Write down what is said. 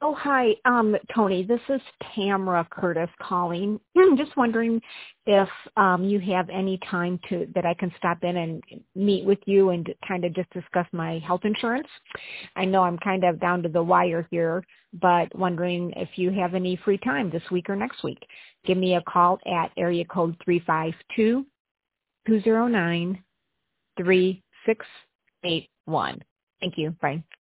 Oh, hi, Tony. This is Tamara Curtis calling. Just wondering if you have any time that I can stop in and meet with you and kind of just discuss my health insurance. I know I'm kind of down to the wire here, but wondering if you have any free time this week or next week. Give me a call at area code 352-209-3681. Thank you. Bye.